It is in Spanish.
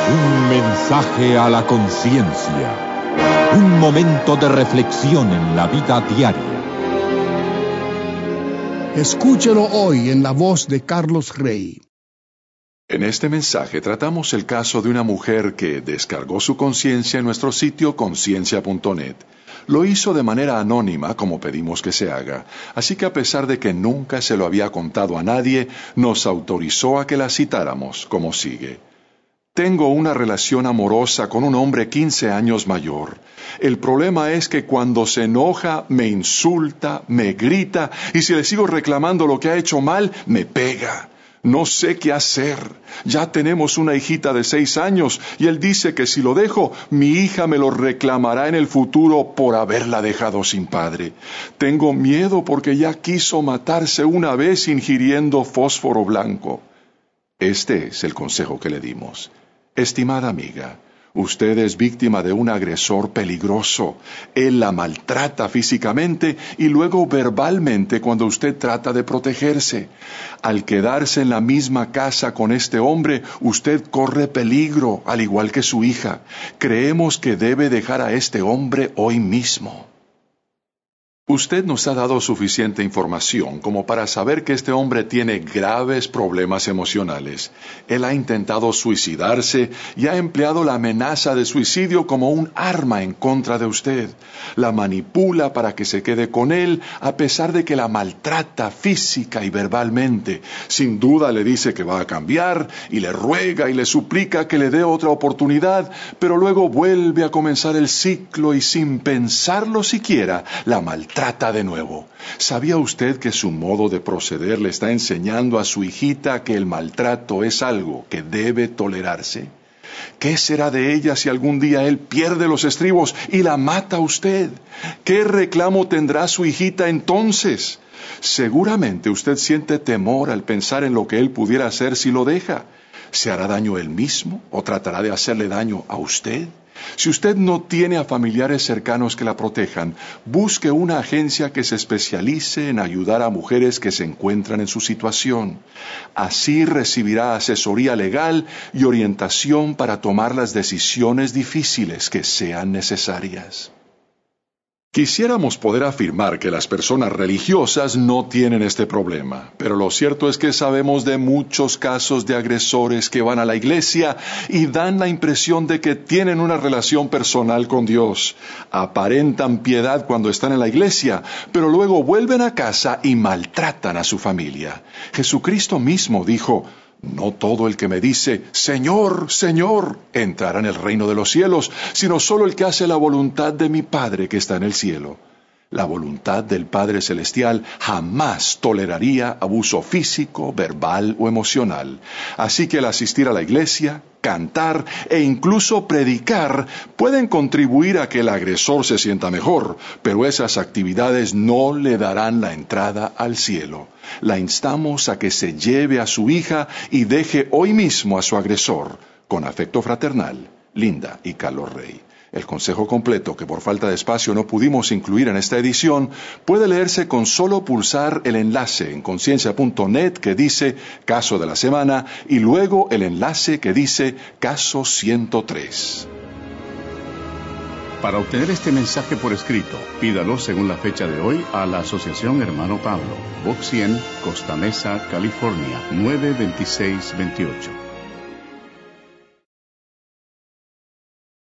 Un mensaje a la conciencia. Un momento de reflexión en la vida diaria. Escúchelo hoy en la voz de Carlos Rey. En este mensaje tratamos el caso de una mujer que descargó su conciencia en nuestro sitio conciencia.net. Lo hizo de manera anónima, como pedimos que se haga, así que a pesar de que nunca se lo había contado a nadie, nos autorizó a que la citáramos, como sigue. Tengo una relación amorosa con un hombre 15 años mayor. El problema es que cuando se enoja, me insulta, me grita, y si le sigo reclamando lo que ha hecho mal, me pega. No sé qué hacer. Ya tenemos una hijita de 6 años y él dice que si lo dejo, mi hija me lo reclamará en el futuro por haberla dejado sin padre. Tengo miedo porque ya quiso matarse una vez ingiriendo fósforo blanco. Este es el consejo que le dimos. Estimada amiga, usted es víctima de un agresor peligroso. Él la maltrata físicamente y luego verbalmente cuando usted trata de protegerse. Al quedarse en la misma casa con este hombre, usted corre peligro, al igual que su hija. Creemos que debe dejar a este hombre hoy mismo. Usted nos ha dado suficiente información como para saber que este hombre tiene graves problemas emocionales. Él ha intentado suicidarse y ha empleado la amenaza de suicidio como un arma en contra de usted. La manipula para que se quede con él a pesar de que la maltrata física y verbalmente. Sin duda le dice que va a cambiar y le ruega y le suplica que le dé otra oportunidad, pero luego vuelve a comenzar el ciclo y sin pensarlo siquiera la maltrata de nuevo. ¿Sabía usted que su modo de proceder le está enseñando a su hijita que el maltrato es algo que debe tolerarse? ¿Qué será de ella si algún día él pierde los estribos y la mata a usted? ¿Qué reclamo tendrá su hijita entonces? Seguramente usted siente temor al pensar en lo que él pudiera hacer si lo deja. ¿Se hará daño él mismo o tratará de hacerle daño a usted? Si usted no tiene a familiares cercanos que la protejan, busque una agencia que se especialice en ayudar a mujeres que se encuentran en su situación. Así recibirá asesoría legal y orientación para tomar las decisiones difíciles que sean necesarias. Quisiéramos poder afirmar que las personas religiosas no tienen este problema, pero lo cierto es que sabemos de muchos casos de agresores que van a la iglesia y dan la impresión de que tienen una relación personal con Dios. Aparentan piedad cuando están en la iglesia, pero luego vuelven a casa y maltratan a su familia. Jesucristo mismo dijo: no todo el que me dice, Señor, Señor, entrará en el reino de los cielos, sino solo el que hace la voluntad de mi Padre que está en el cielo. La voluntad del Padre Celestial jamás toleraría abuso físico, verbal o emocional. Así que el asistir a la iglesia, cantar e incluso predicar pueden contribuir a que el agresor se sienta mejor, pero esas actividades no le darán la entrada al cielo. La instamos a que se lleve a su hija y deje hoy mismo a su agresor. Con afecto fraternal, Linda y Carlos Rey. El consejo completo, que por falta de espacio no pudimos incluir en esta edición, puede leerse con solo pulsar el enlace en conciencia.net que dice Caso de la Semana y luego el enlace que dice Caso 103. Para obtener este mensaje por escrito, pídalo según la fecha de hoy a la Asociación Hermano Pablo, Box 100, Costa Mesa, California, 92628.